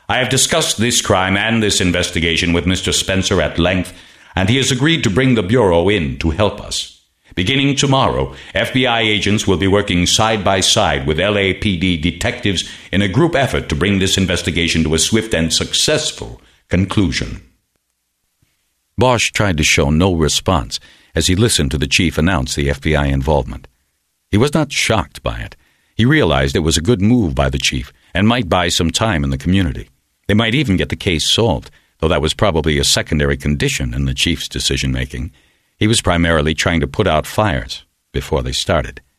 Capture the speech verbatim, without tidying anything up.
I have discussed this crime and this investigation with Mister Spencer at length, and he has agreed to bring the Bureau in to help us. Beginning tomorrow, F B I agents will be working side by side with L A P D detectives in a group effort to bring this investigation to a swift and successful conclusion." Bosch tried to show no response as he listened to the chief announce the F B I involvement. He was not shocked by it. He realized it was a good move by the chief and might buy some time in the community. They might even get the case solved, though that was probably a secondary condition in the chief's decision-making. He was primarily trying to put out fires before they started.